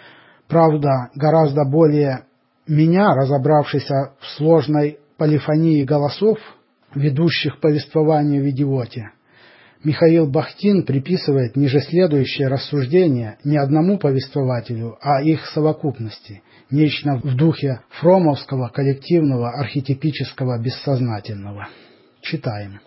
Правда, гораздо более меня, разобравшийся в сложной полифонии голосов, ведущих повествование в «Идиоте», Михаил Бахтин приписывает ниже следующее рассуждение не одному повествователю, а их совокупности, нечто в духе фромовского коллективного архетипического бессознательного. Читаем.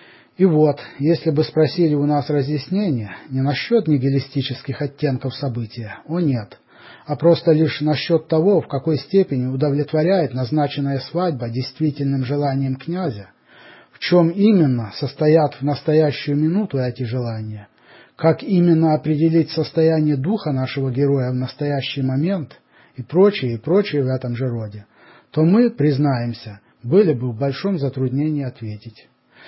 И вот, если бы спросили у нас разъяснения не насчет нигилистических оттенков события, о нет, а просто лишь насчет того, в какой степени удовлетворяет назначенная свадьба действительным желанием князя, в чем именно состоят в настоящую минуту эти желания, как именно определить состояние духа нашего героя в настоящий момент и прочее в этом же роде, то мы, признаемся, были бы в большом затруднении ответить.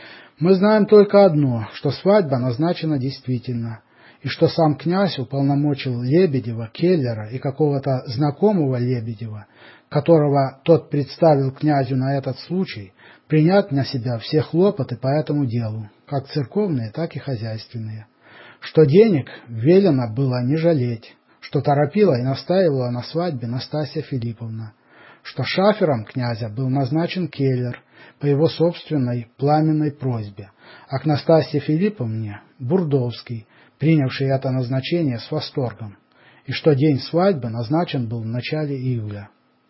Мы знаем только одно, что свадьба назначена действительно, и что сам князь уполномочил Лебедева, Келлера и какого-то знакомого Лебедева, которого тот представил князю на этот случай, принять на себя все хлопоты по этому делу, как церковные, так и хозяйственные, что денег велено было не жалеть, что торопила и настаивала на свадьбе Настасья Филипповна, что шафером князя был назначен Келлер по его собственной пламенной просьбе, а к Настасье Филипповне Бурдовский, принявший это назначение с восторгом, и что день свадьбы назначен был в начале июля.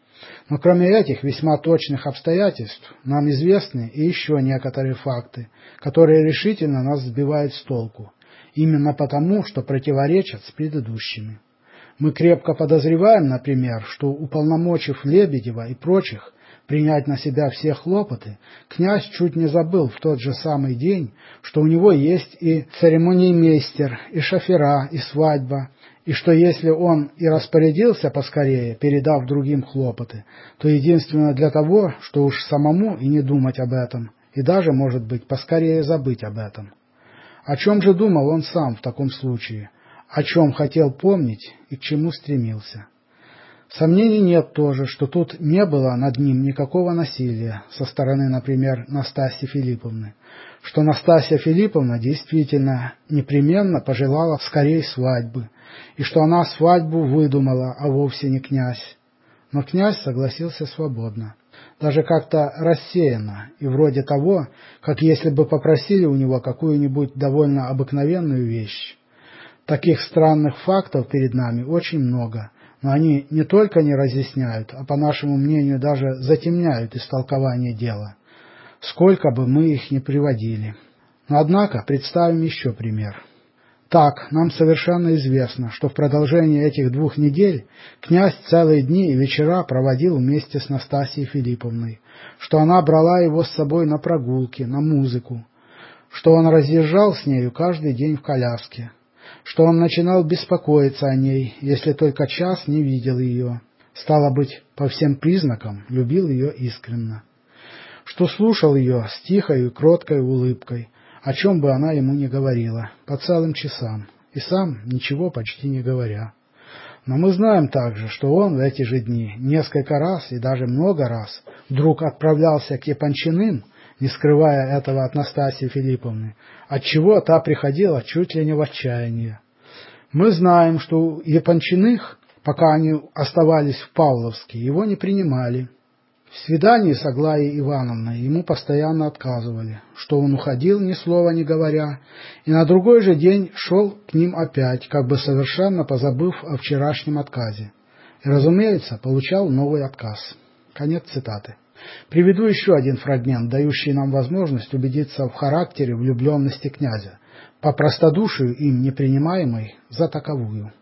Но кроме этих весьма точных обстоятельств, нам известны и еще некоторые факты, которые решительно нас сбивают с толку, именно потому, что противоречат с предыдущими. Мы крепко подозреваем, например, что, уполномочив Лебедева и прочих принять на себя все хлопоты, князь чуть не забыл в тот же самый день, что у него есть и церемониймейстер, и шофера, и свадьба, и что если он и распорядился поскорее, передав другим хлопоты, то единственно для того, что уж самому и не думать об этом, и даже, может быть, поскорее забыть об этом. О чем же думал он сам в таком случае? О чем хотел помнить и к чему стремился? Сомнений нет тоже, что тут не было над ним никакого насилия со стороны, например, Настасьи Филипповны, что Настасья Филипповна действительно непременно пожелала скорей свадьбы, и что она свадьбу выдумала, а вовсе не князь. Но князь согласился свободно, даже как-то рассеянно, и вроде того, как если бы попросили у него какую-нибудь довольно обыкновенную вещь. Таких странных фактов перед нами очень много, но они не только не разъясняют, а, по нашему мнению, даже затемняют истолкование дела, сколько бы мы их ни приводили. Но, однако, представим еще пример. Так, нам совершенно известно, что в продолжении этих 2 недель князь целые дни и вечера проводил вместе с Настасьей Филипповной, что она брала его с собой на прогулки, на музыку, что он разъезжал с нею каждый день в коляске, что он начинал беспокоиться о ней, если только час не видел ее, стало быть, по всем признакам любил ее искренно, что слушал ее с тихой и кроткой улыбкой, о чем бы она ему ни говорила, по целым часам, и сам ничего почти не говоря. Но мы знаем также, что он в эти же дни несколько раз и даже много раз вдруг отправлялся к Япончиным, не скрывая этого от Настасьи Филипповны, отчего та приходила чуть ли не в отчаяние. Мы знаем, что у Япончиных, пока они оставались в Павловске, его не принимали. В свидании с Аглаей Ивановной ему постоянно отказывали, что он уходил, ни слова не говоря, и на другой же день шел к ним опять, как бы совершенно позабыв о вчерашнем отказе. И, разумеется, получал новый отказ. Конец цитаты. Приведу еще один фрагмент, дающий нам возможность убедиться в характере влюбленности князя, по простодушию им не принимаемой за таковую.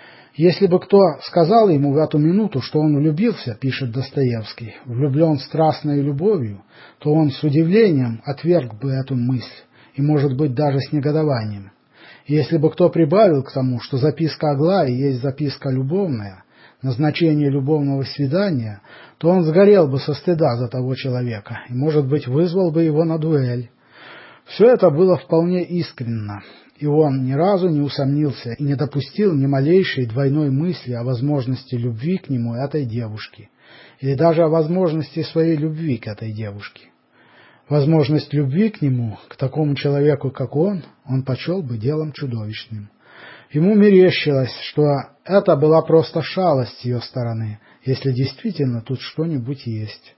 Если бы кто сказал ему в эту минуту, что он влюбился, пишет Достоевский, влюблен страстной любовью, то он с удивлением отверг бы эту мысль, и, может быть, даже с негодованием. Если бы кто прибавил к тому, что записка Аглаи есть записка любовная, назначение любовного свидания, то он сгорел бы со стыда за того человека и, может быть, вызвал бы его на дуэль. Все это было вполне искренно, и он ни разу не усомнился и не допустил ни малейшей двойной мысли о возможности любви к нему этой девушки, или даже о возможности своей любви к этой девушке. Возможность любви к нему, к такому человеку, как он почел бы делом чудовищным. Ему мерещилось, что это была просто шалость с ее стороны, если действительно тут что-нибудь есть.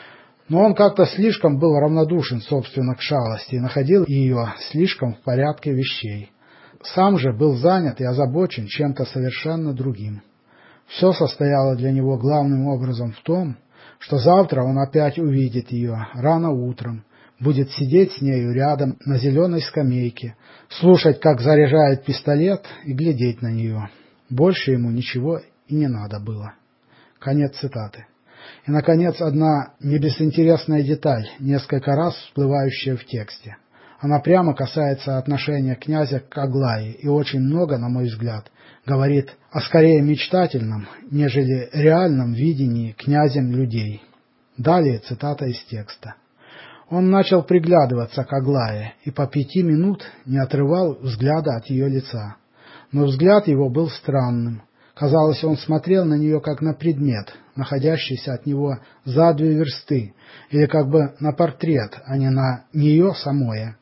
Но он как-то слишком был равнодушен, собственно, к шалости и находил ее слишком в порядке вещей. Сам же был занят и озабочен чем-то совершенно другим. Все состояло для него главным образом в том, что завтра он опять увидит ее рано утром, будет сидеть с нею рядом на зеленой скамейке, слушать, как заряжает пистолет, и глядеть на нее. Больше ему ничего и не надо было. Конец цитаты. И, наконец, одна небезынтересная деталь, несколько раз всплывающая в тексте. Она прямо касается отношения князя к Аглае и очень много, на мой взгляд, говорит о скорее мечтательном, нежели реальном видении князем людей. Далее цитата из текста. Он начал приглядываться к Аглае и по 5 минут не отрывал взгляда от ее лица. Но взгляд его был странным. Казалось, он смотрел на нее как на предмет, находящийся от него за 2 версты, или как бы на портрет, а не на нее самое.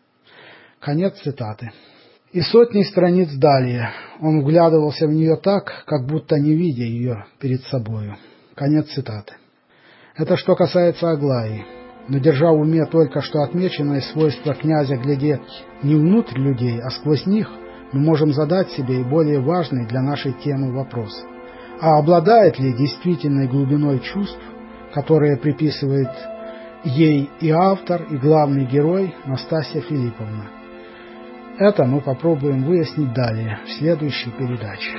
Конец цитаты. И сотни страниц далее он вглядывался в нее так, как будто не видя ее перед собою. Конец цитаты. Это что касается Аглаи. Но держа в уме только что отмеченное свойство князя глядеть не внутрь людей, а сквозь них, мы можем задать себе и более важный для нашей темы вопрос. А обладает ли действительной глубиной чувств, которые приписывает ей и автор, и главный герой Настасья Филипповна? Это мы попробуем выяснить далее, в следующей передаче.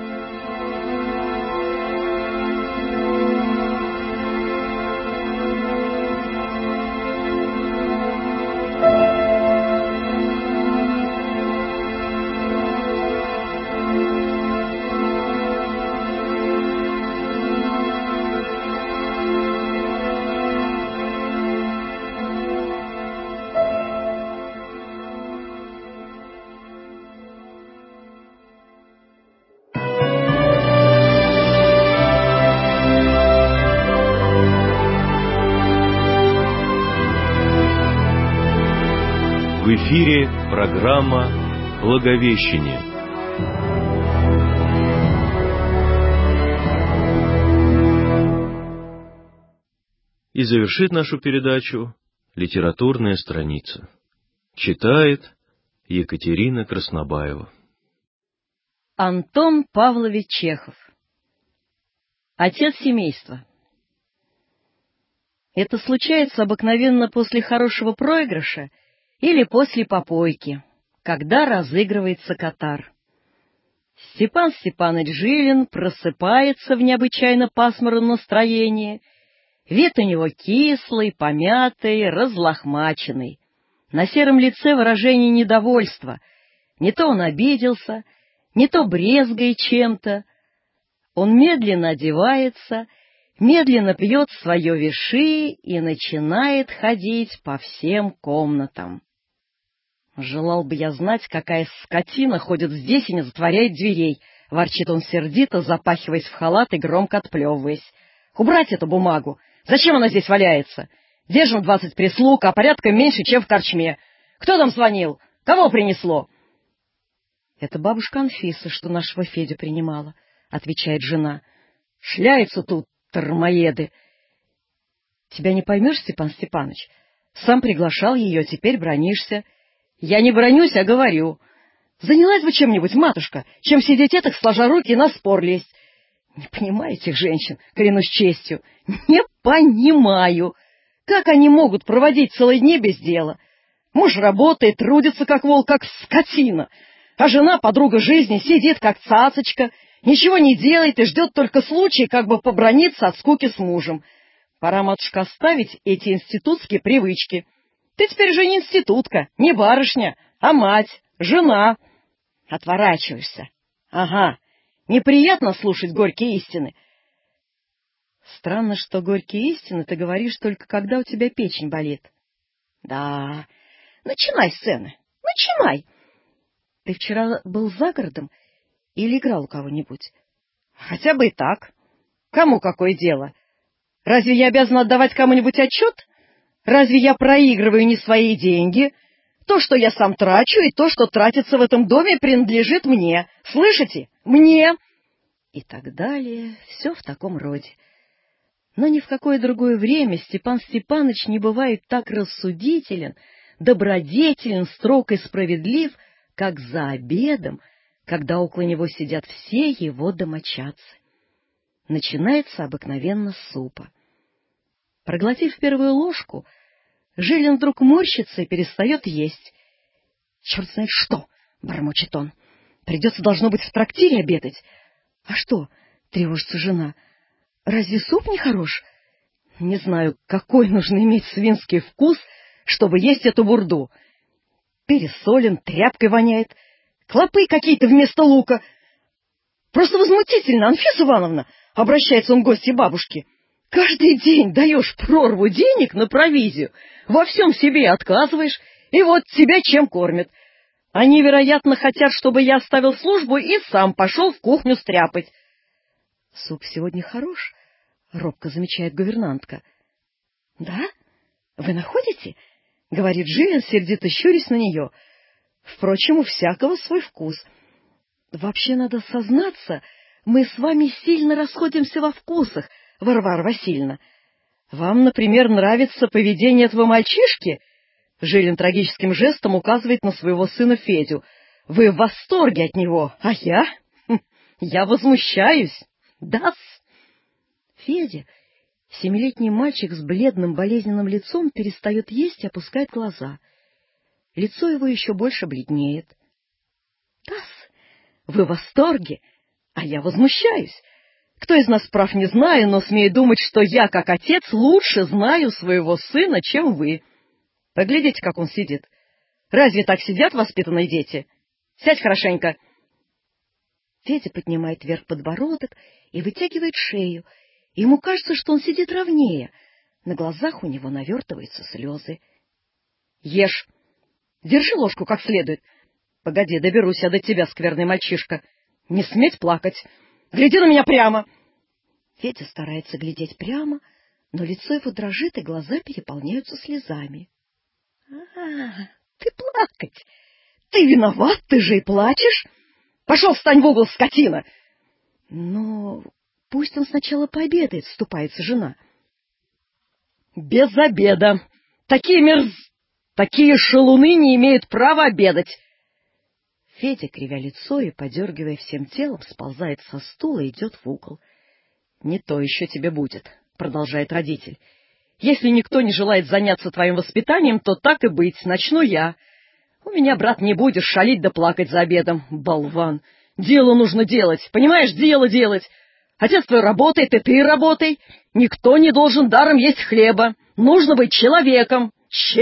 В эфире программа «Благовещение». И завершит нашу передачу литературная страница. Читает Екатерина Краснобаева. Антон Павлович Чехов. Отец семейства. Это случается обыкновенно после хорошего проигрыша или после попойки, когда разыгрывается катар. Степан Степанович Жилин просыпается в необычайно пасмурном настроении. Вид у него кислый, помятый, разлохмаченный. На сером лице выражение недовольства. Не то он обиделся, не то брезгает чем-то. Он медленно одевается, медленно пьет свое виши и начинает ходить по всем комнатам. «Желал бы я знать, какая скотина ходит здесь и не затворяет дверей», — ворчит он сердито, запахиваясь в халат и громко отплевываясь. «Убрать эту бумагу! Зачем она здесь валяется? Держим 20 прислуг, а порядка меньше, чем в корчме. Кто там звонил? Кого принесло?» «Это бабушка Анфиса, что нашего Федю принимала», — отвечает жена. «Шляются тут тормоеды». «Тебя не поймешь, Степан Степанович? Сам приглашал ее, теперь бранишься». «Я не бронюсь, а говорю. Занялась бы чем-нибудь, матушка, чем сидеть этак, сложа руки и на спор лезть. Не понимаю этих женщин, клянусь честью. Не понимаю. Как они могут проводить целые дни без дела? Муж работает, трудится, как вол, как скотина, а жена, подруга жизни, сидит, как цацочка, ничего не делает и ждет только случая, как бы побраниться от скуки с мужем. Пора, матушка, оставить эти институтские привычки. Ты теперь же не институтка, не барышня, а мать, жена. Отворачиваешься. Ага, неприятно слушать горькие истины. Странно, что горькие истины ты говоришь только когда у тебя печень болит. Да, начинай сцены, начинай. Ты вчера был за городом или играл у кого-нибудь? Хотя бы и так. Кому какое дело? Разве я обязана отдавать кому-нибудь отчет? Разве я проигрываю не свои деньги? То, что я сам трачу, и то, что тратится в этом доме, принадлежит мне. Слышите? Мне. И так далее. Все в таком роде. Но ни в какое другое время Степан Степанович не бывает так рассудителен, добродетелен, строг и справедлив, как за обедом, когда около него сидят все его домочадцы. Начинается обыкновенно с супа. Проглотив первую ложку, Жилин вдруг морщится и перестает есть. — Черт знает что! — бормочет он. — Придется, должно быть, в трактире обедать. — А что? — тревожится жена. — Разве суп не хорош? Не знаю, какой нужно иметь свинский вкус, чтобы есть эту бурду. Пересолен, тряпкой воняет, клопы какие-то вместо лука. Просто возмутительно, Анфиса Ивановна! — обращается он к гостье бабушки. Каждый день даешь прорву денег на провизию, во всем себе отказываешь, и вот тебя чем кормят. Они, вероятно, хотят, чтобы я оставил службу и сам пошел в кухню стряпать. — Суп сегодня хорош, — робко замечает гувернантка. — Да? Вы находите? — говорит Жилин, сердито щурясь на нее. — Впрочем, у всякого свой вкус. Вообще, надо сознаться, мы с вами сильно расходимся во вкусах, Варвара Васильевна. Вам, например, нравится поведение этого мальчишки? Жилин трагическим жестом указывает на своего сына Федю. Вы в восторге от него, а я? Я возмущаюсь. Да-с. Федя, 7-летний мальчик с бледным болезненным лицом, перестает есть и опускает глаза. Лицо его еще больше бледнеет. Да-с, вы в восторге, а я возмущаюсь. Кто из нас прав, не знаю, но смею думать, что я, как отец, лучше знаю своего сына, чем вы. Поглядите, как он сидит. Разве так сидят воспитанные дети? Сядь хорошенько. Федя поднимает вверх подбородок и вытягивает шею. Ему кажется, что он сидит ровнее. На глазах у него навертываются слезы. Ешь. Держи ложку как следует. Погоди, доберусь я до тебя, скверный мальчишка. Не сметь плакать. Гляди на меня прямо! Федя старается глядеть прямо, но лицо его дрожит, и глаза переполняются слезами. — Ты плакать! Ты виноват, ты же и плачешь! Пошел, встань в угол, скотина! — Но пусть он сначала пообедает, — вступается жена. — Без обеда! Такие шалуны не имеют права обедать! Федя, кривя лицо и подергивая всем телом, сползает со стула и идет в угол. — Не то еще тебе будет, — продолжает родитель. — Если никто не желает заняться твоим воспитанием, то так и быть, начну я. У меня, брат, не будешь шалить да плакать за обедом, болван. Дело нужно делать, понимаешь, дело делать. Отец твой работает, и ты работай. Никто не должен даром есть хлеба. Нужно быть человеком.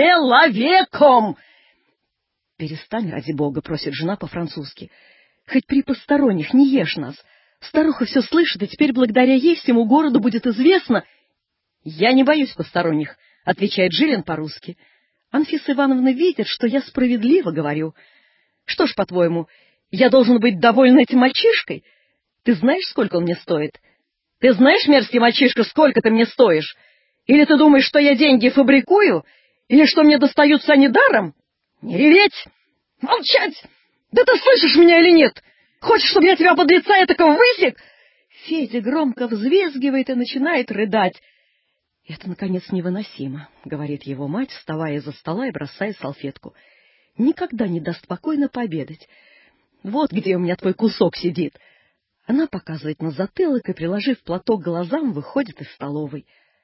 Человеком! «Перестань, ради бога», — просит жена по-французски. «Хоть при посторонних не ешь нас. Старуха все слышит, и теперь благодаря ей всему городу будет известно». «Я не боюсь посторонних», — отвечает Жилин по-русски. «Анфиса Ивановна видит, что я справедливо говорю. Что ж, по-твоему, я должен быть доволен этим мальчишкой? Ты знаешь, сколько он мне стоит? Ты знаешь, мерзкий мальчишка, сколько ты мне стоишь? Или ты думаешь, что я деньги фабрикую? Или что мне достаются они даром? Не реветь! Молчать! Да ты слышишь меня или нет? Хочешь, чтобы я тебя под лица этакого высек?» Федя громко взвизгивает и начинает рыдать. «Это, наконец, невыносимо», — говорит его мать, вставая из-за стола и бросая салфетку. «Никогда не даст спокойно пообедать. Вот где у меня твой кусок сидит». Она показывает на затылок и, приложив платок к глазам, выходит из столовой.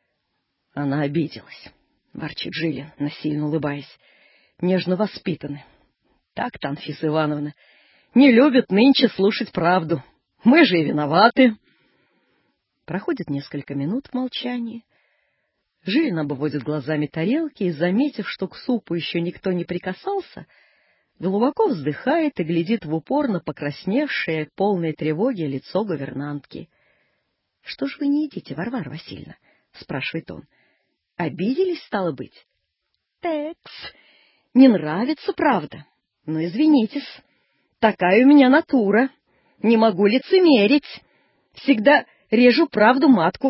«Она обиделась», — ворчит Жилин, насильно улыбаясь. «Нежно воспитаны. Так-то, Анфиса Ивановна, не любят нынче слушать правду. Мы же и виноваты». Проходит несколько минут в молчании. Жилин обводит глазами тарелки и, заметив, что к супу еще никто не прикасался, глубоко вздыхает и глядит в упор на покрасневшее, полное тревоги лицо гувернантки. — Что ж вы не едите, Варвара Васильевна? — спрашивает он. — Обиделись, стало быть? — Текс. Не нравится, правда. Но извинитесь, такая у меня натура. Не могу лицемерить. Всегда режу правду матку.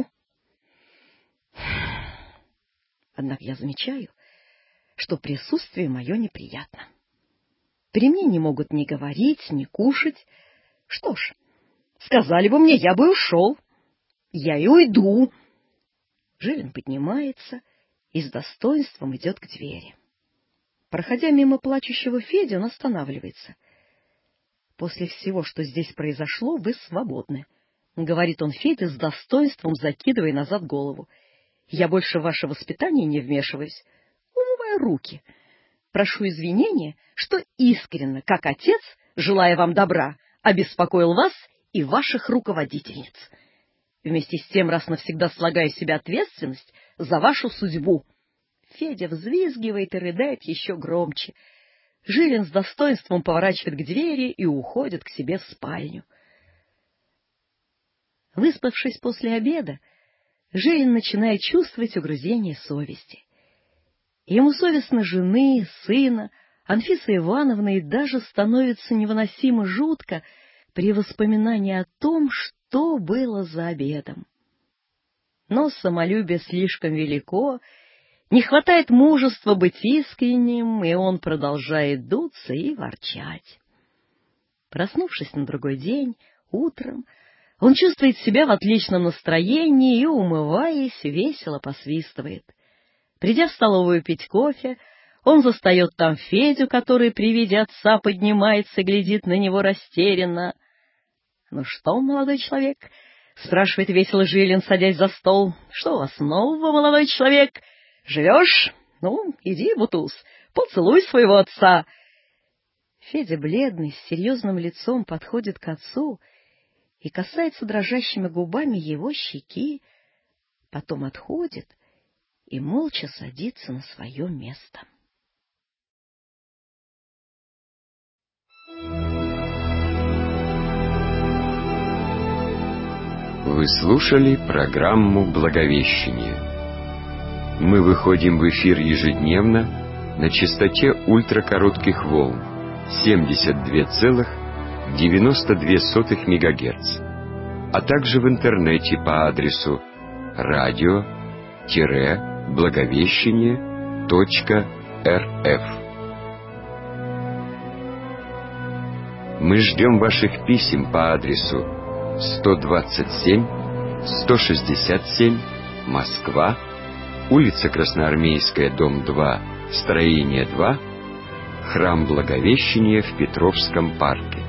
Однако я замечаю, что присутствие мое неприятно. При мне не могут ни говорить, ни кушать. Что ж, сказали бы мне, я бы ушел. Я и уйду. Жилин поднимается и с достоинством идет к двери. Проходя мимо плачущего Феди, он останавливается. — После всего, что здесь произошло, вы свободны, — говорит он Феде с достоинством, закидывая назад голову. — Я больше в ваше воспитание не вмешиваюсь. Умываю руки. Прошу извинения, что искренне, как отец, желая вам добра, обеспокоил вас и ваших руководительниц. Вместе с тем раз навсегда слагаю с себя ответственность за вашу судьбу. Федя взвизгивает и рыдает еще громче. Жилин с достоинством поворачивает к двери и уходит к себе в спальню. Выспавшись после обеда, Жилин начинает чувствовать угрызение совести. Ему совестно жены, сына, Анфисы Ивановны, и даже становится невыносимо жутко при воспоминании о том, что было за обедом. Но самолюбие слишком велико, не хватает мужества быть искренним, и он продолжает дуться и ворчать. Проснувшись на другой день, утром, он чувствует себя в отличном настроении и, умываясь, весело посвистывает. Придя в столовую пить кофе, он застает там Федю, который при виде отца поднимается и глядит на него растерянно. — Ну что, молодой человек? — спрашивает весело Жилин, садясь за стол. — Что у вас нового, молодой человек? Живешь? Ну, иди, Бутуз, поцелуй своего отца. Федя, бледный, с серьезным лицом, подходит к отцу и касается дрожащими губами его щеки, потом отходит и молча садится на свое место. Вы слушали программу «Благовещение». Мы выходим в эфир ежедневно на частоте ультракоротких волн 72,92 МГц, а также в интернете по адресу radio-благовещение.рф. Мы ждем ваших писем по адресу 127-167, Москва, улица Красноармейская, дом 2, строение 2, Храм Благовещения в Петровском парке.